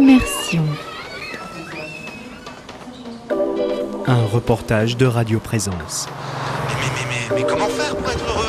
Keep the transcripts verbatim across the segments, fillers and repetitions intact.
Immersion. Un reportage de Radio Présence. Mais, mais, mais, mais, mais comment faire pour être heureux ?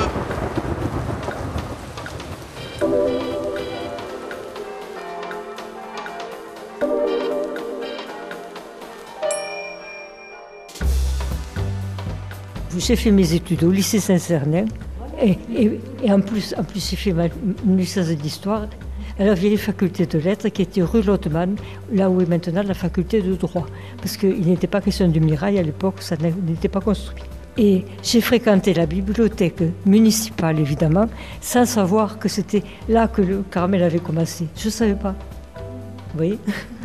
J'ai fait mes études au lycée Saint-Cernin et, et, et en plus, en plus j'ai fait ma, une licence d'histoire à la vieille faculté de lettres qui était rue Lottmann, là où est maintenant la faculté de droit. Parce qu'il n'était pas question du Mirail à l'époque, ça n'était pas construit. Et j'ai fréquenté la bibliothèque municipale, évidemment, sans savoir que c'était là que le Carmel avait commencé. Je ne savais pas. Vous voyez ?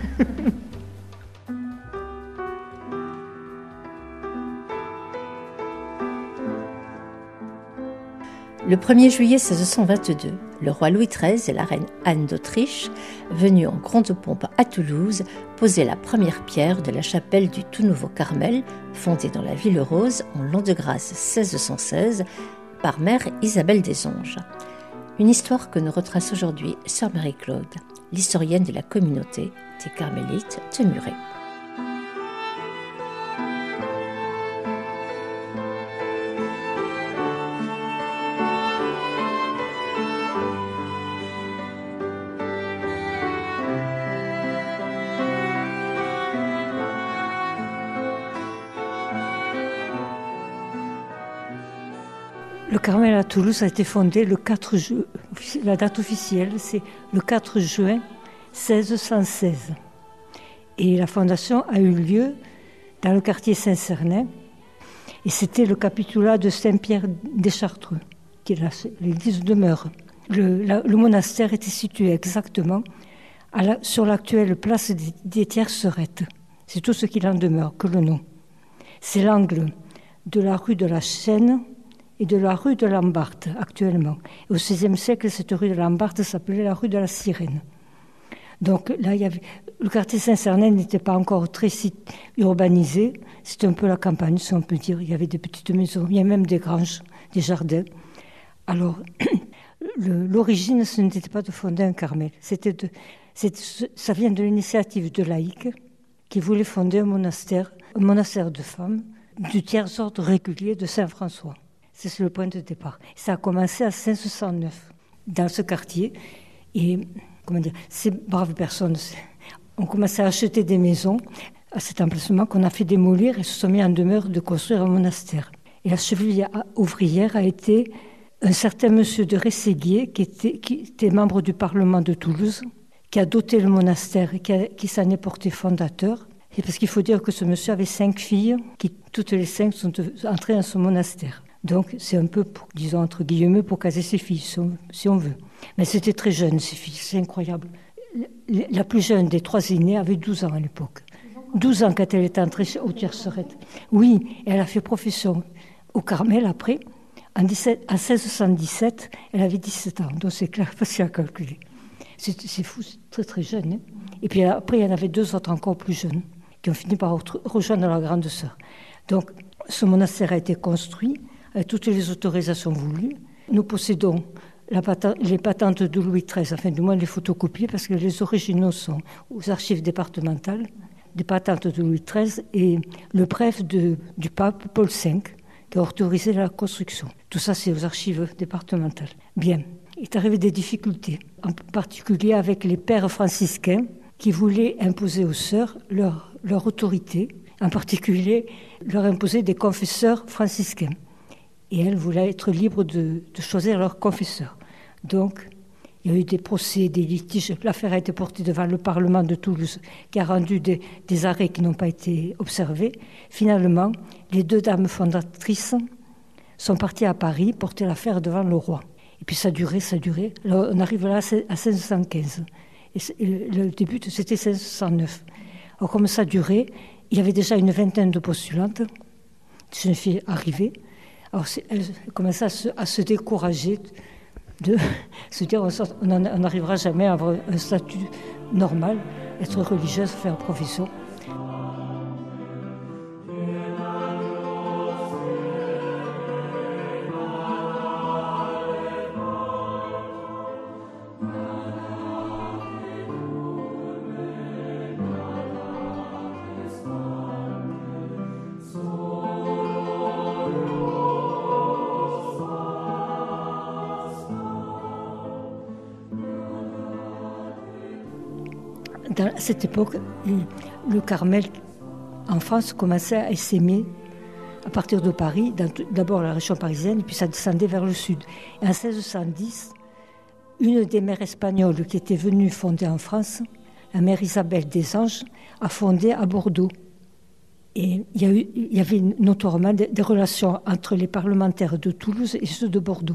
Le premier juillet seize cent vingt-deux, le roi Louis treize et la reine Anne d'Autriche, venus en grande pompe à Toulouse, posaient la première pierre de la chapelle du tout nouveau Carmel, fondée dans la Ville Rose en l'an de grâce seize cent seize par mère Isabelle des Anges. Une histoire que nous retrace aujourd'hui sœur Marie-Claude, l'historienne de la communauté des Carmélites de Muret. Le Carmel à Toulouse a été fondé le quatre juin, la date officielle c'est le quatre juin seize cent seize. Et la fondation a eu lieu dans le quartier Saint-Cernin. Et c'était le capitulat de Saint-Pierre des Chartreux, qui est là, l'église demeure. Le, la, le monastère était situé exactement à la, sur l'actuelle place des, des Tiercerettes. C'est tout ce qu'il en demeure, que le nom. C'est l'angle de la rue de la Chêne et de la rue de Lambarthe, actuellement. Et au seizième siècle, cette rue de Lambarthe s'appelait la rue de la Sirène. Donc là, il y avait, le quartier Saint-Cernin n'était pas encore très urbanisé. C'était un peu la campagne, si on peut dire. Il y avait des petites maisons, il y avait même des granges, des jardins. Alors, le, l'origine, ce n'était pas de fonder un Carmel. C'était de, c'était, ça vient de l'initiative de laïcs qui voulaient fonder un monastère, un monastère de femmes du tiers-ordre régulier de Saint-François. C'est le point de départ. Ça a commencé à mille cinq cent neuf, dans ce quartier. Et, comment dire, ces braves personnes ont commencé à acheter des maisons à cet emplacement qu'on a fait démolir et se sont mis en demeure de construire un monastère. Et la cheville ouvrière a été un certain monsieur de Rességuier, qui était, qui était membre du Parlement de Toulouse, qui a doté le monastère et qui, a, qui s'en est porté fondateur. Et parce qu'il faut dire que ce monsieur avait cinq filles, qui toutes les cinq sont entrées dans ce monastère. Donc, c'est un peu, pour, disons, entre guillemets, pour caser ses filles, si on veut. Mais c'était très jeune, ces filles, c'est incroyable. La plus jeune des trois aînées avait douze ans à l'époque. douze ans quand elle est entrée au Tiercerettes. Oui, et elle a fait profession au Carmel après. En, dix-sept, en seize cent dix-sept, elle avait dix-sept ans. Donc, c'est clair, facile à calculer. C'est, c'est fou, c'est très très jeune. Hein. Et puis après, il y en avait deux autres encore plus jeunes qui ont fini par rejoindre leur grande sœur. Donc, ce monastère a été construit avec toutes les autorisations voulues. Nous possédons la patente, les patentes de Louis treize, enfin du moins les photocopies, parce que les originaux sont aux archives départementales, des patentes de Louis treize et le bref de, du pape Paul cinq, qui a autorisé la construction. Tout ça, c'est aux archives départementales. Bien, il est arrivé des difficultés, en particulier avec les pères franciscains qui voulaient imposer aux sœurs leur, leur autorité, en particulier leur imposer des confesseurs franciscains. Et elles voulaient être libres de, de choisir leur confesseur. Donc, il y a eu des procès, des litiges. L'affaire a été portée devant le Parlement de Toulouse, qui a rendu des, des arrêts qui n'ont pas été observés. Finalement, les deux dames fondatrices sont parties à Paris porter l'affaire devant le roi. Et puis ça durait, ça durait. Là, on arrive là à cinq cent quinze. Et le début, c'était cinq cent neuf. Alors, comme ça durait, il y avait déjà une vingtaine de postulantes, des jeunes filles arrivées. Alors, elle commençait à se, à se décourager, de se dire on n'arrivera jamais à avoir un statut normal, être religieuse, faire profession. dans, à cette époque, le Carmel en France commençait à s'aimer à partir de Paris, dans, d'abord la région parisienne, puis ça descendait vers le sud. Et en seize cent dix, une des mères espagnoles qui était venue fonder en France, la mère Isabelle des Anges, a fondé à Bordeaux. Et il y, a eu, il y avait notoirement des, des relations entre les parlementaires de Toulouse et ceux de Bordeaux.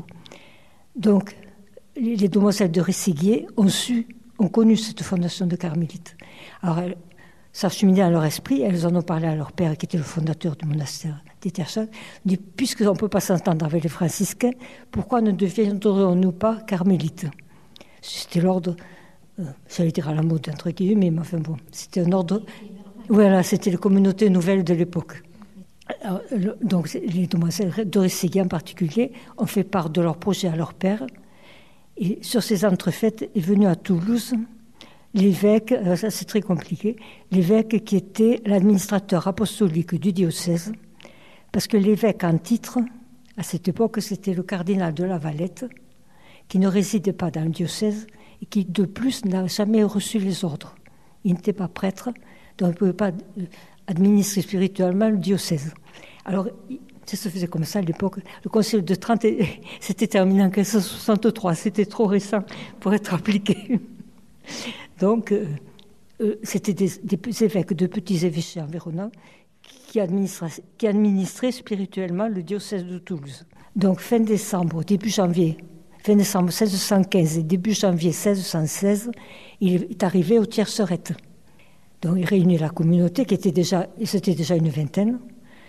Donc, les, les demoiselles de Rességuier ont su, ont connu cette fondation de carmélites. Alors, elles, ça cheminait à leur esprit, elles en ont parlé à leur père, qui était le fondateur du monastère des Terres Saintes. Dit, puisqu'on ne peut pas s'entendre avec les franciscains, pourquoi ne deviendrions-nous pas carmélites? C'était l'ordre, euh, j'allais dire à la mode, entre guillemets, mais enfin bon, c'était un ordre. Voilà, c'était les communautés nouvelles de l'époque. Alors, le, donc, les demoiselles de Rességuier en particulier ont fait part de leur projet à leur père. Et sur ces entrefaites est venu à Toulouse l'évêque, ça c'est très compliqué, l'évêque qui était l'administrateur apostolique du diocèse, parce que l'évêque en titre, à cette époque, c'était le cardinal de La Valette, qui ne résidait pas dans le diocèse et qui, de plus, n'a jamais reçu les ordres. Il n'était pas prêtre, donc il ne pouvait pas administrer spirituellement le diocèse. Alors, ça se faisait comme ça à l'époque. Le concile de Trente s'était terminé en quinze cent soixante-trois, c'était trop récent pour être appliqué. Donc, euh, euh, c'était des, des évêques de petits évêchés environnants qui administraient, qui administraient spirituellement le diocèse de Toulouse. Donc, fin décembre, début janvier, fin décembre seize cent quinze et début janvier seize cent seize, il est arrivé aux Tiercerettes. Donc, il réunit la communauté qui était déjà, c'était déjà une vingtaine.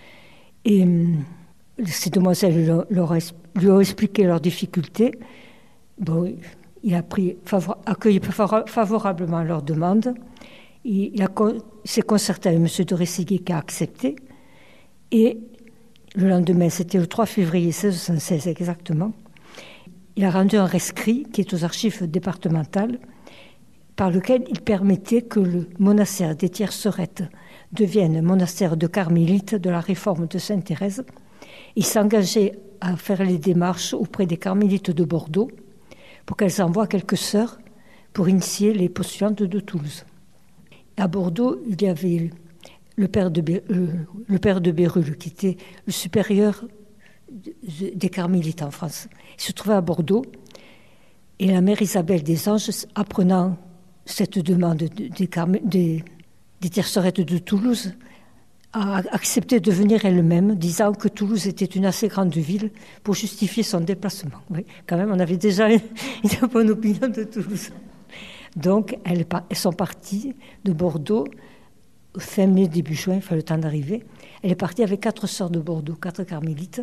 Et euh, ces demoiselles leur, leur, lui ont expliqué leurs difficultés. Bon, il a pris, favor, accueilli favorablement leurs demandes. Il, il, a, il s'est concerté avec M. de Rességuier qui a accepté. Et le lendemain, c'était le trois février seize cent seize exactement, il a rendu un rescrit qui est aux archives départementales par lequel il permettait que le monastère des Tiercerettes devienne monastère de carmélites de la réforme de Sainte Thérèse. Il s'engageait à faire les démarches auprès des carmélites de Bordeaux pour qu'elles envoient quelques sœurs pour initier les postulantes de Toulouse. À Bordeaux, il y avait le père de, Bé- le, le père de Bérulle, qui était le supérieur des carmélites en France. Il se trouvait à Bordeaux, et la mère Isabelle des Anges, apprenant cette demande des, carmé- des, des Tiercerettes de Toulouse, a accepté de venir elle-même, disant que Toulouse était une assez grande ville pour justifier son déplacement. Oui, quand même, on avait déjà une, une bonne opinion de Toulouse. Donc, elles, elles sont parties de Bordeaux, fin mai, début juin, il fallait le temps d'arriver. Elle est partie avec quatre sœurs de Bordeaux, quatre carmélites.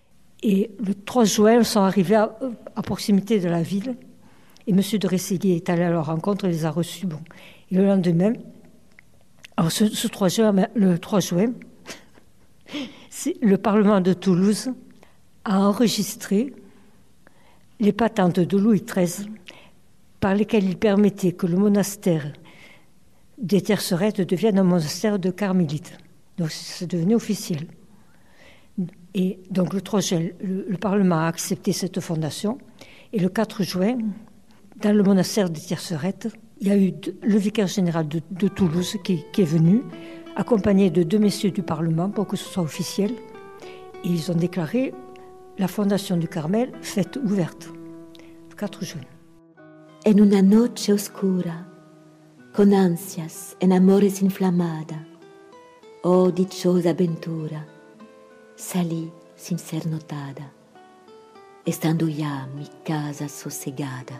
Et le trois juin, elles sont arrivées à, à proximité de la ville. Et M. de Rességuier est allé à leur rencontre et les a reçus. Bon. Et le lendemain, alors ce, ce trois juin, le trois juin, le Parlement de Toulouse a enregistré les patentes de Louis treize par lesquelles il permettait que le monastère des Tiercerettes devienne un monastère de carmélites. Donc c'est devenu officiel. Et donc le trois juin, le, le Parlement a accepté cette fondation. Et le quatre juin, dans le monastère des Tiercerettes, il y a eu le vicaire général de, de Toulouse qui, qui est venu, accompagné de deux messieurs du Parlement pour que ce soit officiel. Et ils ont déclaré la fondation du Carmel faite ouverte, le quatre juin. En una noche oscura, con ansias en amores inflamada, oh dichosa aventura, salí sin ser notada, estando ya mi casa sosegada.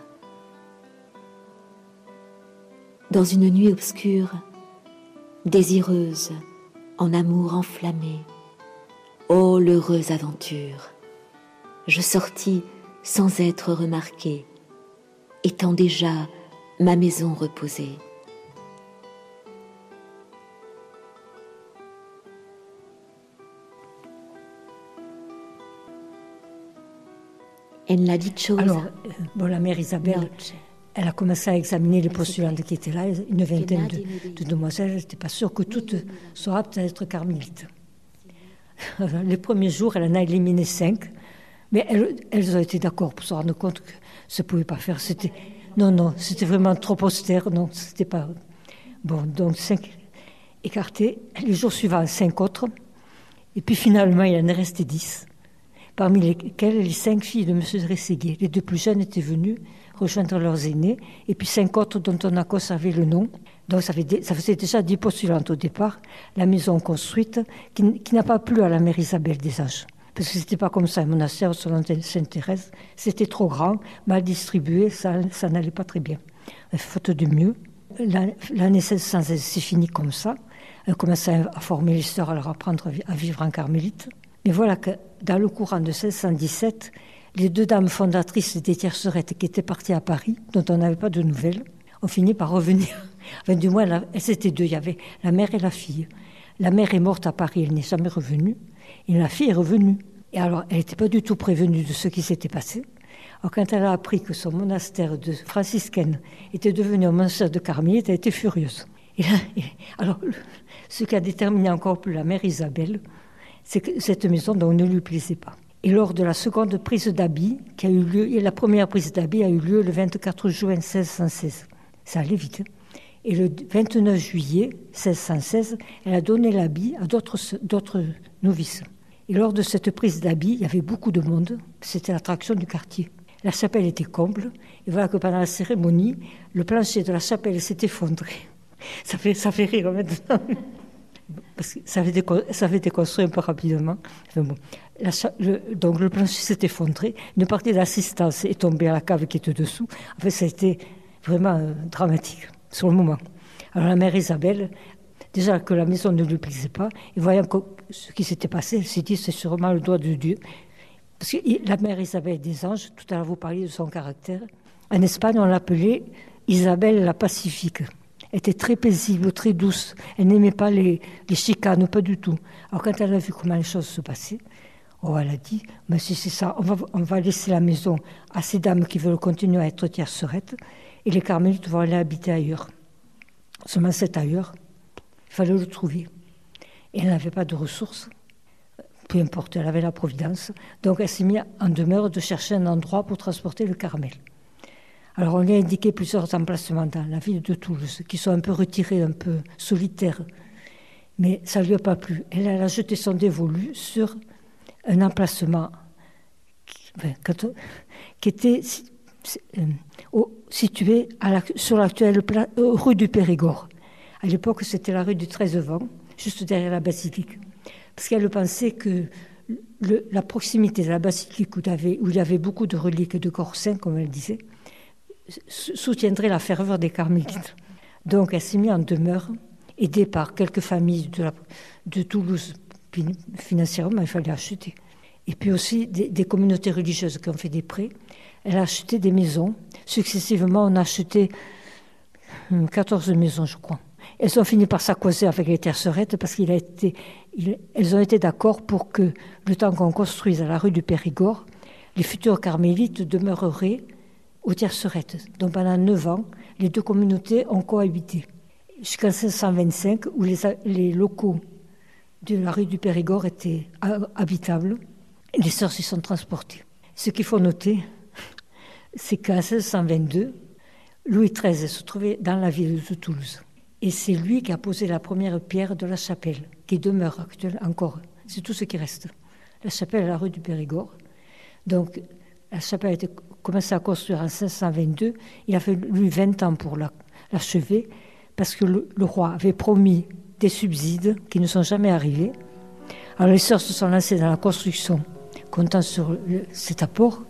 Dans une nuit obscure, désireuse, en amour enflammé, ô l'heureuse aventure, je sortis sans être remarquée, étant déjà ma maison reposée. En la dichosa. Alors, euh, bon, la mère Isabelle, noche. Elle a commencé à examiner les postulantes qui étaient là, une vingtaine de, de demoiselles. Elle n'était pas sûre que toutes soient aptes à être carmélites. Les premiers jours, elle en a éliminé cinq, mais elles, elles ont été d'accord pour se rendre compte que ça ne pouvait pas faire. C'était, non, non, c'était vraiment trop austère. Non, c'était pas. Bon, donc cinq écartés. Les jours suivants, cinq autres. Et puis finalement, il en est resté dix, parmi lesquels les cinq filles de M. Rességuier. Les deux plus jeunes étaient venues rejoindre leurs aînés, et puis cinq autres dont on a conservé le nom. Donc ça, fait, ça faisait déjà dix postulantes au départ, la maison construite, qui, qui n'a pas plu à la mère Isabelle des Anges. Parce que c'était pas comme ça, un monastère selon Sainte-Thérèse, c'était trop grand, mal distribué, ça, ça n'allait pas très bien. Faute de mieux, l'année seize cent seize, c'est fini comme ça. Elle commençait à former les sœurs, à leur apprendre à vivre en carmélite. Mais voilà que dans le courant de seize cent dix-sept, les deux dames fondatrices des Tiercerettes qui étaient parties à Paris, dont on n'avait pas de nouvelles, ont fini par revenir. Enfin, du moins, elles étaient deux, il y avait la mère et la fille. La mère est morte à Paris, elle n'est jamais revenue, et la fille est revenue. Et alors, elle n'était pas du tout prévenue de ce qui s'était passé. Alors, quand elle a appris que son monastère de franciscaine était devenu un monastère de carmélite, elle était furieuse. Et là, et, alors, ce qui a déterminé encore plus la mère Isabelle, c'est que cette maison donc, ne lui plaisait pas. Et lors de la seconde prise d'habit, qui a eu lieu, et la première prise d'habit a eu lieu le vingt-quatre juin seize cent seize. Ça allait vite. Et le vingt-neuf juillet seize cent seize, elle a donné l'habit à d'autres, d'autres novices. Et lors de cette prise d'habit, il y avait beaucoup de monde. C'était l'attraction du quartier. La chapelle était comble. Et voilà que pendant la cérémonie, le plancher de la chapelle s'est effondré. Ça fait, ça fait rire maintenant. Parce que ça avait été, ça avait été construit un peu rapidement. Enfin bon, la, le, donc le plancher s'est effondré. Une partie de l'assistance est tombée à la cave qui était dessous. En fait, ça a été vraiment euh, dramatique sur le moment. Alors la mère Isabelle, déjà que la maison ne lui plaisait pas, et voyant que, ce qui s'était passé, elle s'est dit c'est sûrement le doigt de Dieu. Parce que la mère Isabelle des Anges, tout à l'heure vous parliez de son caractère, en Espagne on l'appelait Isabelle la Pacifique. Elle était très paisible, très douce. Elle n'aimait pas les, les chicanes, pas du tout. Alors quand elle a vu comment les choses se passaient, oh, elle a dit, mais si c'est ça, on va, on va laisser la maison à ces dames qui veulent continuer à être tiercerettes, et les carmélites vont aller habiter ailleurs. Seulement cet ailleurs, il fallait le trouver. Et elle n'avait pas de ressources, peu importe, elle avait la providence. Donc elle s'est mise en demeure de chercher un endroit pour transporter le Carmel. Alors on lui a indiqué plusieurs emplacements dans la ville de Toulouse, qui sont un peu retirés, un peu solitaires. Mais ça ne lui a pas plu. Elle, elle a jeté son dévolu sur un emplacement qui, enfin, qui était euh, au, situé à la, sur l'actuelle pla, euh, rue du Périgord. À l'époque, c'était la rue du treize-vents, juste derrière la basilique. Parce qu'elle pensait que le, la proximité de la basilique où il, avait, où il y avait beaucoup de reliques de corps saints, comme elle disait, soutiendrait la ferveur des carmélites. Donc elle s'est mise en demeure, aidée par quelques familles de, la, de Toulouse. Financièrement, il fallait acheter. Et puis aussi des, des communautés religieuses qui ont fait des prêts. Elle a acheté des maisons. Successivement, on a acheté quatorze maisons, je crois. Elles ont fini par s'accoser avec les Tiercerettes parce qu'elles ont été d'accord pour que, le temps qu'on construise à la rue du Périgord, les futurs carmélites demeureraient aux Tiercerettes. Donc pendant neuf ans, les deux communautés ont cohabité. Jusqu'en cinq cent vingt-cinq, où les, les locaux de la rue du Périgord étaient habitables, et les sœurs s'y sont transportées. Ce qu'il faut noter, c'est qu'en seize cent vingt-deux, Louis treize se trouvait dans la ville de Toulouse. Et c'est lui qui a posé la première pierre de la chapelle, qui demeure actuellement encore. C'est tout ce qui reste. La chapelle à la rue du Périgord. Donc, la chapelle a été commencé à construire en seize cent vingt-deux. Il a fallu vingt ans pour l'achever, parce que le, le roi avait promis des subsides qui ne sont jamais arrivés. Alors les sœurs se sont lancées dans la construction, comptant sur le, cet apport.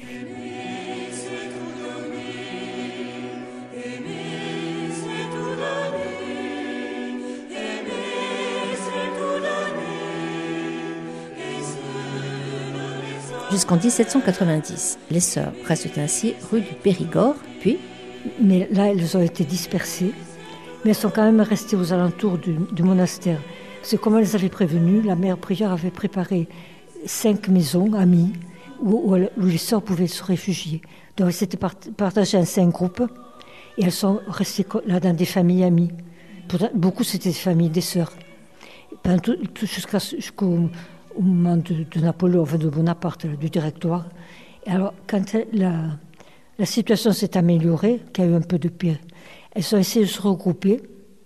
Jusqu'en dix-sept cent quatre-vingt-dix, les sœurs restent ainsi rue du Périgord, puis... Mais là, elles ont été dispersées, mais elles sont quand même restées aux alentours du, du monastère. C'est comme elles avaient prévenu, la mère prieure avait préparé cinq maisons amies où, où, où les sœurs pouvaient se réfugier. Donc elles s'étaient partagées en cinq groupes et elles sont restées là dans des familles amies. Beaucoup, c'était des familles des sœurs. Tout, tout jusqu'à, jusqu'au au moment de, de Napoléon, enfin de Bonaparte, du directoire. Et alors, quand elle, la, la situation s'est améliorée, qu'il y a eu un peu de pire, elles ont essayé de se regrouper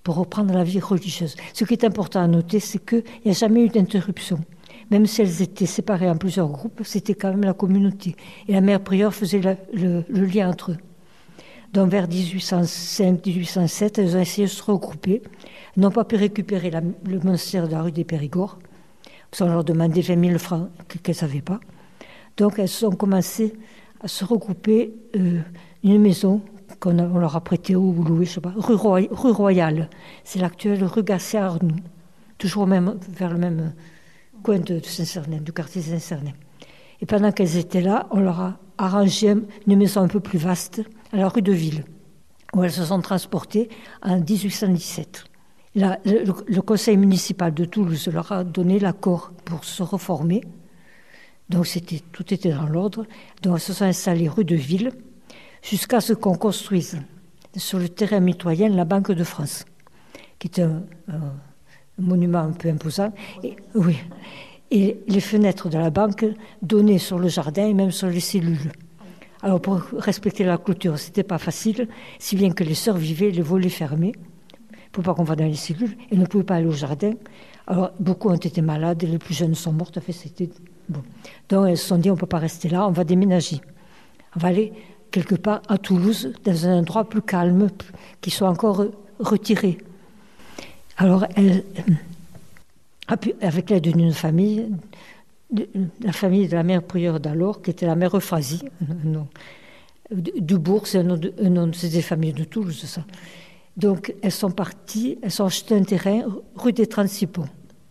pour reprendre la vie religieuse. Ce qui est important à noter, c'est qu'il n'y a jamais eu d'interruption. Même si elles étaient séparées en plusieurs groupes, c'était quand même la communauté. Et la mère prieure faisait la, le, le lien entre eux. Donc vers dix-huit cent cinq dix-huit cent sept, elles ont essayé de se regrouper. Elles n'ont pas pu récupérer la, le monastère de la rue des Périgord, parce qu'on leur demandait vingt mille francs qu'elles ne savaient pas. Donc elles ont commencé à se regrouper euh, une maison qu'on a, on leur a prêtée ou louée, je sais pas, rue, Roy, rue Royale. C'est l'actuelle rue Gasset-Arnoux, toujours au même, vers le même coin de, de Saint-Cernin, du quartier Saint-Cernin. Et pendant qu'elles étaient là, on leur a arrangé une maison un peu plus vaste à la rue de Ville, où elles se sont transportées en dix-huit cent dix-sept. Là, le, le conseil municipal de Toulouse leur a donné l'accord pour se reformer. Donc c'était, tout était dans l'ordre. Donc elles se sont installées rue de Ville jusqu'à ce qu'on construise sur le terrain mitoyen la Banque de France, qui est un, un monument un peu imposant. Et, oui. Et les fenêtres de la banque donnaient sur le jardin et même sur les cellules. Alors pour respecter la clôture, c'était pas facile, si bien que les sœurs vivaient les volets fermés, pour pas qu'on va dans les cellules, et ne pouvaient pas aller au jardin. Alors beaucoup ont été malades, les plus jeunes sont mortes. Fait, c'était bon. Donc elles se sont dit, on ne peut pas rester là, on va déménager. On va aller quelque part à Toulouse, dans un endroit plus calme, qui soit encore retiré. Alors elles, avec l'aide d'une famille, la famille de la mère prieure d'alors, qui était la mère Euphrasie, non, Dubourg, c'est un nom de, un nom, c'est des familles de Toulouse, ça. Donc, elles sont parties, elles ont acheté un terrain rue des trente-six Ponts,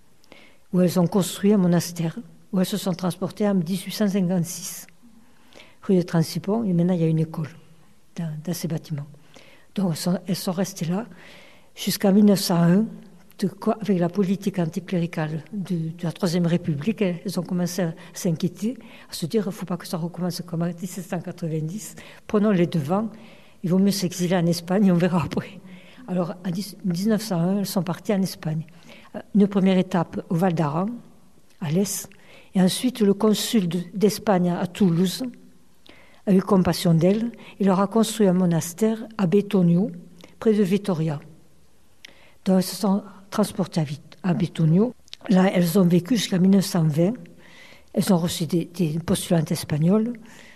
où elles ont construit un monastère, où elles se sont transportées en dix-huit cent cinquante-six. Rue des trente-six Ponts, et maintenant il y a une école dans, dans ces bâtiments. Donc, elles sont, elles sont restées là jusqu'en mille neuf cent un, de quoi, avec la politique anticléricale de, de la Troisième République. Elles ont commencé à s'inquiéter, à se dire, il ne faut pas que ça recommence comme en dix-sept cent quatre-vingt-dix, prenons les devants, il vaut mieux s'exiler en Espagne, on verra après. Alors, en dix-neuf cent un, elles sont parties en Espagne. Une première étape au Val d'Aran, à l'Est, et ensuite le consul d'Espagne à Toulouse a eu compassion d'elles. Il leur a construit un monastère à Bétonio, près de Vitoria. Donc, elles se sont transportées à Bétonio. Là, elles ont vécu jusqu'en mille neuf cent vingt. Elles ont reçu des, des postulantes espagnoles,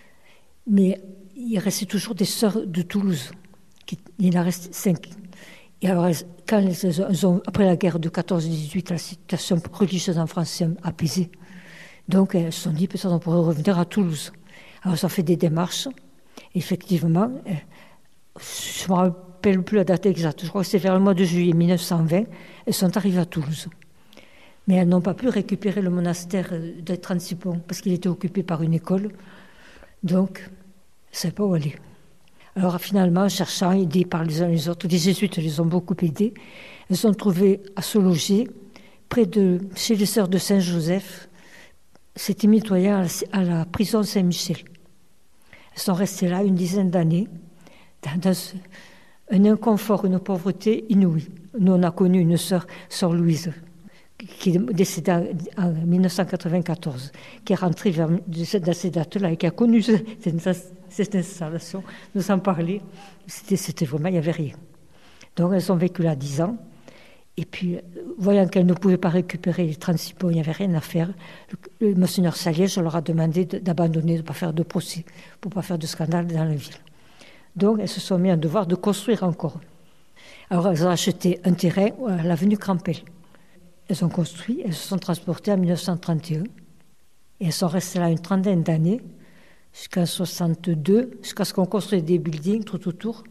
mais il restait toujours des sœurs de Toulouse. Il en reste cinq. Et alors, quand elles ont, après la guerre de quatorze dix-huit, la situation religieuse en France s'est apaisée. Donc, elles se sont dit, peut-être on pourrait revenir à Toulouse. Alors, ça fait des démarches. Effectivement, je ne me rappelle plus la date exacte. Je crois que c'est vers le mois de juillet mille neuf cent vingt. Elles sont arrivées à Toulouse. Mais elles n'ont pas pu récupérer le monastère de trente-six Ponts parce qu'il était occupé par une école. Donc, elles ne savaient pas où aller. Alors finalement, en cherchant, aidées par les uns les autres, les jésuites les ont beaucoup aidées. Elles sont trouvées à se loger près de, chez les sœurs de Saint-Joseph. C'était mitoyen à la prison Saint-Michel. Elles sont restées là une dizaine d'années, dans, dans un inconfort, une pauvreté inouïe. Nous, on a connu une sœur, sœur Louise, qui est décédée en mille neuf cent quatre-vingt-quatorze, qui est rentrée vers, dans ces dates-là et qui a connu cette, cette installation, nous en parler. C'était, c'était vraiment, il n'y avait rien. Donc elles ont vécu là dix ans. Et puis, voyant qu'elles ne pouvaient pas récupérer les trente-six Ponts, il n'y avait rien à faire. Le, le Monseigneur Saliège leur a demandé de, d'abandonner, de ne pas faire de procès, pour ne pas faire de scandale dans la ville. Donc elles se sont mis en devoir de construire encore. Alors elles ont acheté un terrain à l'avenue Crampel. Elles ont construit, elles se sont transportées en mille neuf cent trente et un. Et elles sont restées là une trentaine d'années, jusqu'en soixante-deux, jusqu'à ce qu'on construise des buildings tout autour.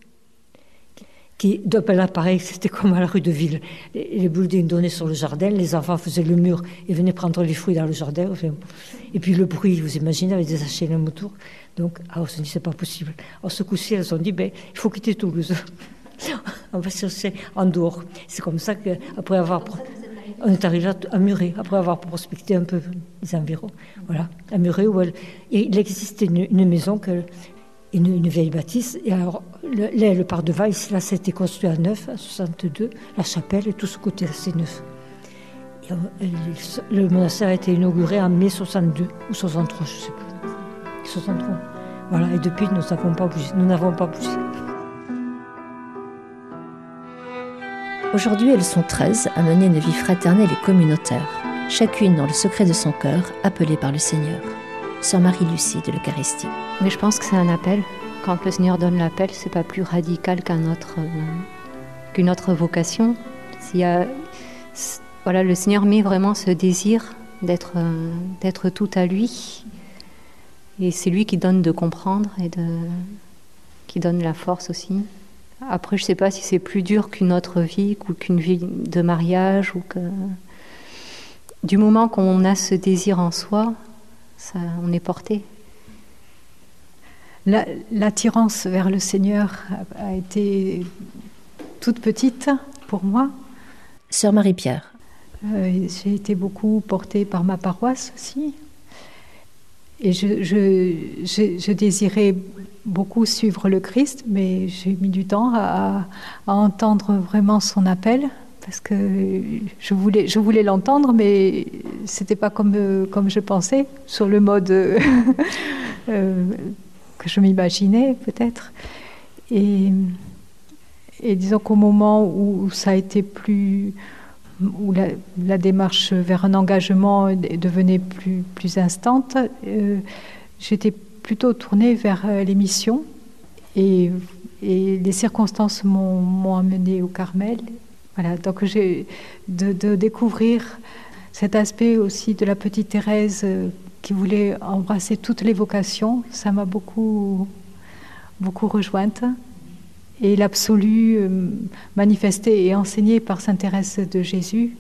Qui, ben là, pareil, c'était comme à la rue de Ville. Les, les buildings donnaient sur le jardin, les enfants faisaient le mur et venaient prendre les fruits dans le jardin. Enfin, et puis le bruit, vous imaginez, avec des H L M autour. Donc, alors, on s'est dit, c'est pas possible. Alors, ce coup-ci, elles ont dit, ben, il faut quitter Toulouse. On va chercher en dehors. C'est comme ça qu'après avoir... On est arrivé à Muret, après avoir prospecté un peu les environs. Voilà, à Muret, où elle, il existait une, une maison, que, une, une vieille bâtisse. Et alors, le, là, le par devant, ici, là, ça a été construit à neuf, à soixante-deux, la chapelle, et tout ce côté-là, c'est neuf. Et on, le monastère a été inauguré en mai soixante-deux, ou soixante-trois, je ne sais plus. soixante-trois. Voilà, et depuis, nous n'avons pas bougé. Nous n'avons pas bougé. Aujourd'hui, elles sont treize à mener une vie fraternelle et communautaire, chacune dans le secret de son cœur, appelée par le Seigneur. Sœur Marie-Lucie de l'Eucharistie. Mais je pense que c'est un appel. Quand le Seigneur donne l'appel, c'est pas plus radical qu'un autre, euh, qu'une autre vocation. S'il y a, voilà, le Seigneur met vraiment ce désir d'être, euh, d'être tout à lui. Et c'est lui qui donne de comprendre et de, qui donne la force aussi. Après, je ne sais pas si c'est plus dur qu'une autre vie, ou qu'une vie de mariage, ou que... Du moment qu'on a ce désir en soi, ça, on est porté. La, l'attirance vers le Seigneur a, a été toute petite pour moi. Sœur Marie-Pierre. Euh, j'ai été beaucoup portée par ma paroisse aussi. Et je, je, je, je désirais beaucoup suivre le Christ, mais j'ai mis du temps à, à entendre vraiment son appel, parce que je voulais, je voulais l'entendre, mais c'était pas comme, comme je pensais, sur le mode euh, que je m'imaginais peut-être. Et, et disons qu'au moment où ça a été plus... où la, la démarche vers un engagement devenait plus, plus instante, euh, j'étais plutôt tournée vers les missions, et, et les circonstances m'ont, m'ont amenée au Carmel. Voilà, donc j'ai de, de découvrir cet aspect aussi de la petite Thérèse euh, qui voulait embrasser toutes les vocations, ça m'a beaucoup, beaucoup rejointe. Et l'absolu euh, manifesté et enseigné par Sainte Thérèse de Jésus,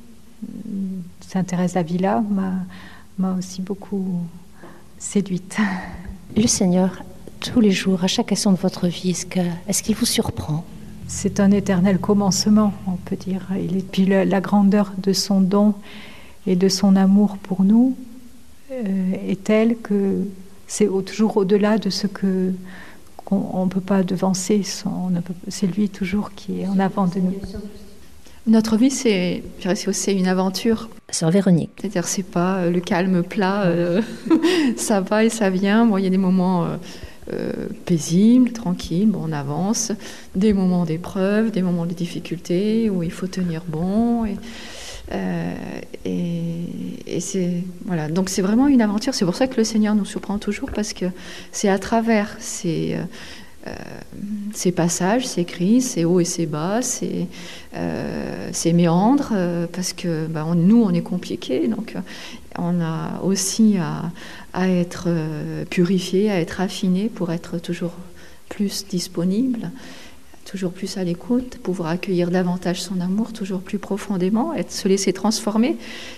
Sainte Thérèse d'Avila, m'a, m'a aussi beaucoup séduite. Le Seigneur, tous les jours, à chaque instant de votre vie, est-ce, que, est-ce qu'il vous surprend ? C'est un éternel commencement, on peut dire. Et puis la, la grandeur de son don et de son amour pour nous euh, est telle que c'est au, toujours au-delà de ce que on ne peut pas devancer, son, peut, c'est lui toujours qui est en avant de nous. Notre vie, c'est, je dirais, c'est aussi une aventure. Sœur Véronique. C'est-à-dire, c'est pas le calme plat, euh, ça va et ça vient. Bon, il y a des moments euh, euh, paisibles, tranquilles, bon, on avance, des moments d'épreuve, des moments de difficulté où il faut tenir bon. Et, euh, et, et c'est voilà. Donc c'est vraiment une aventure. C'est pour ça que le Seigneur nous surprend toujours, parce que c'est à travers ces euh, ces passages, ces crises, ces hauts et ces bas, ces, euh, ces méandres, euh, parce que bah, on, nous on est compliqués, donc on a aussi à, à être euh, purifié, à être affiné pour être toujours plus disponible, toujours plus à l'écoute, pouvoir accueillir davantage son amour, toujours plus profondément, être, se laisser transformer.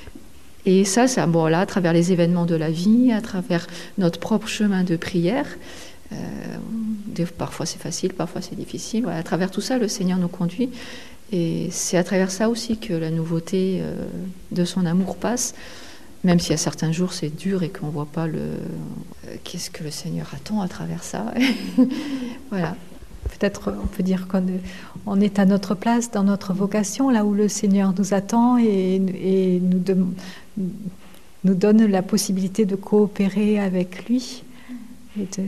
Et ça, ça bon, là, à travers les événements de la vie, à travers notre propre chemin de prière, euh, des, parfois c'est facile, parfois c'est difficile. Voilà, à travers tout ça, le Seigneur nous conduit. Et c'est à travers ça aussi que la nouveauté euh, de son amour passe, même si à certains jours c'est dur et qu'on ne voit pas le... Euh, qu'est-ce que le Seigneur attend à travers ça. Voilà. Peut-être on peut dire qu'on on est à notre place dans notre vocation, là où le Seigneur nous attend et, et nous, de, nous donne la possibilité de coopérer avec lui. Et de,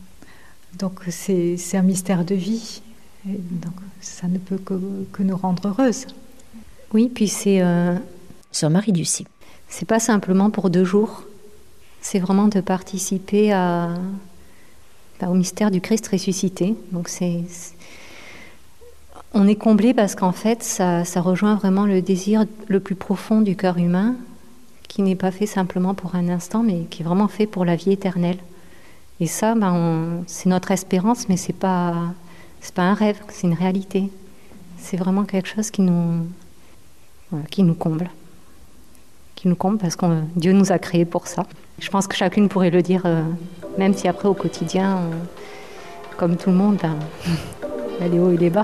donc c'est, c'est un mystère de vie. Et donc ça ne peut que, que nous rendre heureuses. Oui, puis c'est... Euh, Sœur Marie-Lucie. C'est pas simplement pour deux jours. C'est vraiment de participer à... au mystère du Christ ressuscité. Donc c'est, c'est... on est comblé parce qu'en fait, ça, ça rejoint vraiment le désir le plus profond du cœur humain, qui n'est pas fait simplement pour un instant, mais qui est vraiment fait pour la vie éternelle. Et ça, ben, on, c'est notre espérance, mais c'est pas, c'est pas un rêve, c'est une réalité. C'est vraiment quelque chose qui nous, voilà, qui nous comble, qui nous comble parce que Dieu nous a créés pour ça. Je pense que chacune pourrait le dire. Euh, Même si après, au quotidien, on, comme tout le monde, ben, il y a les hauts et les bas.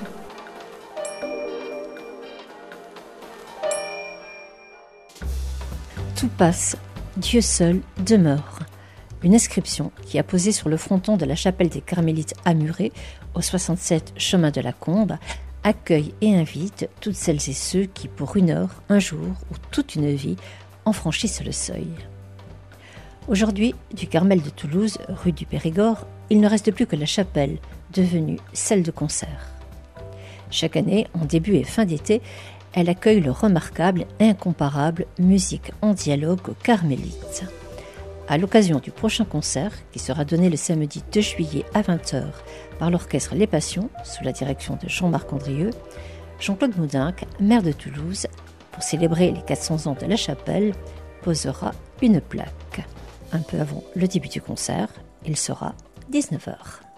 Tout passe, Dieu seul demeure. Une inscription qui a posé sur le fronton de la chapelle des Carmélites à Muret, au soixante-sept chemin de la Combe, accueille et invite toutes celles et ceux qui, pour une heure, un jour ou toute une vie, en franchissent le seuil. Aujourd'hui, du Carmel de Toulouse, rue du Périgord, il ne reste plus que la chapelle, devenue salle de concert. Chaque année, en début et fin d'été, elle accueille le remarquable et incomparable Musique en dialogue aux Carmélites. À l'occasion du prochain concert, qui sera donné le samedi deux juillet à vingt heures par l'orchestre Les Passions, sous la direction de Jean-Marc Andrieux, Jean-Claude Moudinque, maire de Toulouse, pour célébrer les quatre cents ans de la chapelle, posera une plaque. Un peu avant le début du concert, il sera dix-neuf heures.